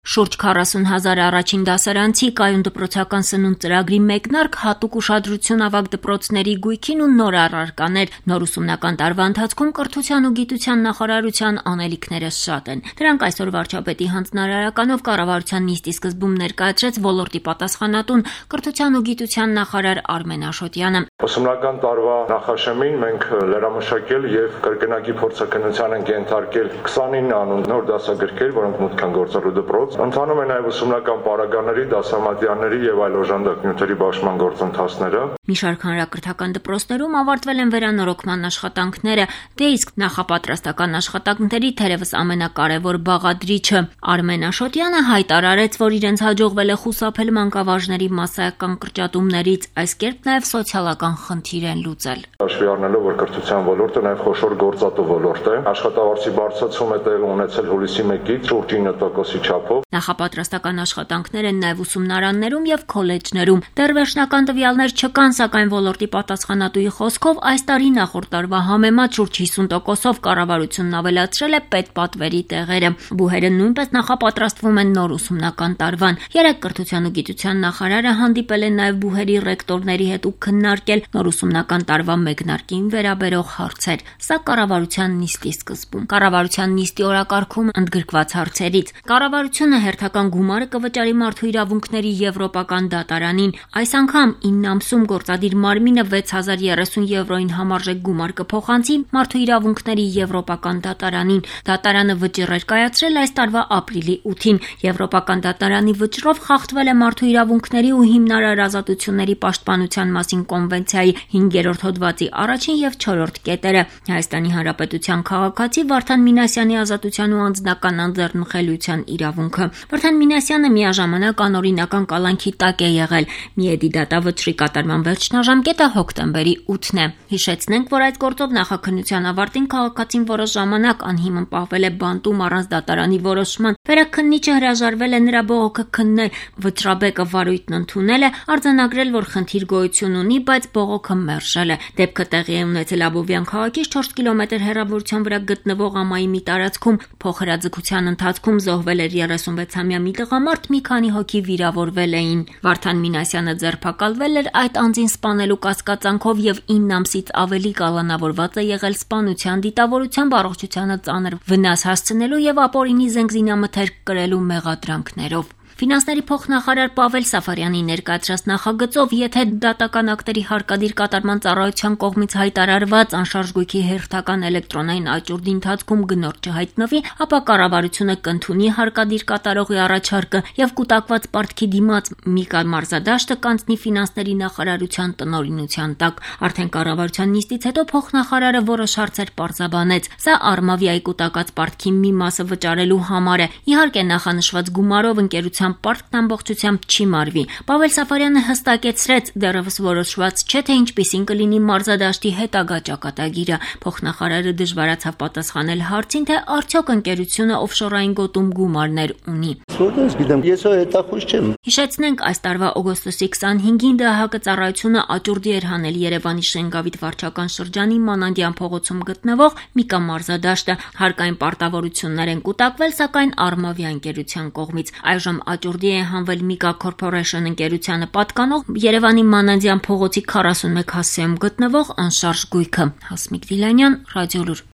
Շուրջ 40,000 առաջին դասարանցի կայուն դպրոցական սնունդ ծրագրի մեկնարկ, հատուկ ուշադրություն ավագ դպրոցների գույքին ու նոր առարկաներ։ Նոր ուսումնական տարվա ընթացքում կրթության ու գիտության նախարարության անելիքները շատ են։ Դրանք այսօր վարչապետի հանձնարարականով կառավարության նիստի սկզբում ներկայացրեց ոլորտի պատասխանատուն կրթության ու գիտության նախարար Արմեն Աշոտյանը։ Ուսումնական տարվա նախաշեմին մենք լրամշակել եւ կրկնակի փորձաքննության ենք ենթարկել 29 անուն նոր դասագրքեր, որոնք մուտք են գործելու դպրոց։ Ընթանում է նաեւ ուսումնական պարագաների, դասամատյանների եւ այլ օժանդակ նյութերի բաշխման գործընթացները։ Մի շարք հանրակրթական դպրոցներում ավարտվել են վերանորոգման աշխատանքները, դե իսկ նախապատրաստական աշխատանքների թերևս ամենակարևոր բաղադրիչը Արմեն Աշոտյանը հայտարարեց, որ իրենց հաջողվել է խուսափել մանկավարժների մասսայական կրճատումներից, այս կերպ նաեւ սոցիալական խնդիր են լուծել։ Հաշվի առնելով, որ կրթության ոլորտը նաեւ խոշոր գործատու ոլորտ է, աշխատավարձի բարձրացում է տեղի ունեցել հուլիսի 1-ից շուրջ 9%-ի չափով։ Նախապատրաստական աշխատանքներ են նաեւ ուսումնարաններում եւ քոլեջներում։ Դեռ վերջնական տվյալներ չկան, սակայն ոլորտի պատասխանատուի խոսքով այս տարի նախորդ տարվա համեմատ շուրջ 50%-ով կառավարությունն ավելացրել է պետպատվերի տեղերը։ Բուհերը նույնպես նախապատրաստվում են նոր ուսումնական տարվան։ Երեկ կրթության ու գիտության նախարարը հանդիպել է նաեւ բուհերի ռեկտորների հետ ու քննարկել նոր ուսումնական տարվա մեկնարկին վերաբերող հարցեր։ Սա կառավարության նիստի սկզբում։ Կառավարության նիստի օրակարգում ընդգրկված հարցերից կառավարությունը հերթական գումարը կվճարի մարդու իրավունքների եվրոպական դատարանին։ Այս անգամ 9 ամսում գործադիր մարմինը 6030 եվրոին համարժեք գումար կփոխանցի մարդու իրավունքների եվրոպական դատարանին։ Դատարանը վճիռ էր կայացրել այս տարվա ապրիլի 8-ին։ Եվրոպական դատարանի վճռով խախտվել է մարդու իրավունքների ու հիմնարար ազատությունների պաշտպանության մասին կոնվենցիայի 5-րդ հոդվածի առաջին եւ 4-րդ կետերը։ Հայաստանի Հանրապետության քաղաքացի Վարդան Մինասյանի ազատության ու անձնական անձեռնխելիության իրավունքը։ Վարդան Մինասյանը միաժամանակ անօրինական կալանքի տակ է եղել։ Միեդի դատավճռի կատարման վերջնաժամկետը հոկտեմբերի 8-ն է։ Հիշեցնենք, որ այդ գործով նախաքննության ավարտին քաղաքացին որոշ ժամանակ անհիմն պահվել է բանտում առանց դատարանի որոշման։ Վերաքննիչը հրաժարվել է նրա բողոքը քննել։ Վճռաբեկը վարույթն ընդունել է, արձանագրել, որ խնդիր գոյություն ունի, բայց բողոքը մերժել է։ Դեպքը տեղի է ունեցել Աբովյան քաղաքից 4 կիլոմետր հեռավորության վրա գտնվող ամայի մի տարածքում։ Փոխհրաձգության ընթացքում զոհվել էր 36-ամյա մի տղամարդ, մի քանի հոգի վիրավորվել էին։ Վարդան Մինասյանը ձերբակալվել էր այդ անձին սպանելու կասկածանքով եւ 9 ամսից ավելի կալանավորված է եղել սպանության, դիտավորությամբ առողջությանը ծանր վնաս հասցնելու եւ ապօրինի զենզինամթերք կրելու մեղադրանքներով։ Ֆինանսների փոխնախարար Պավել Սաֆարյանի ներկայացրած նախագծով, եթե դատական ակտերի հարկադիր կատարման ծառայության կողմից հայտարարված անշարժ գույքի հերթական էլեկտրոնային աճուրդի ընթացքում գնորդ չհայտնվի, ապա կառավարությունը կընդունի հարկադիր կատարողի առաջարկը եւ կուտակված պարտքի դիմաց Միկա Մարզադաշտը կանցնի ֆինանսների նախարարության տնօրինության տակ։ Արդեն կառավարության նիստից հետո փոխնախարարը որոշ հարցեր պարզաբանեց։ Սա Արմավիայի կուտակած պարտքի մի մասը վճարելու համար է։ Իհարկե նախանշված գումարով ընկերության պարտքն ամբողջությամբ չի մարվի։ Պավել Սաֆարյանը հստակեցրեց, դեռևս որոշված չէ, թե ինչպիսին կլինի Մարզադաշտի հետագա ճակատագիրը։ Փոխնախարարը դժվարացավ պատասխանել հարցին, թե արդյոք ընկերությունը օֆշորային գոտում գումարներ ունի։ Որտե՞ղ գիտեմ, ես հետախուզ չեմ։ Հիշեցնենք, այս տարվա օգոստոսի 25-ին ԴՀԿ ծառայությունը աճուրդի էր հանել Երևանի Շենգավիթ վարչական շրջանի Մանանդյան փողոցում գտնվող Միկա Մարզադաշտը։ Հարկային պարտավորություններ են կուտակվել, սակայն Արմավիա ընկերության կողմից։ Այժմ աճուրդի է հանվել Միկա Corporation ընկերությանը պատկանող Երևանի Մանանդյան փողոցի 41 հասցեում գտնվող անշարժ գույքը։ Հասմիկ Դիլանյան, Ռադիոլուր։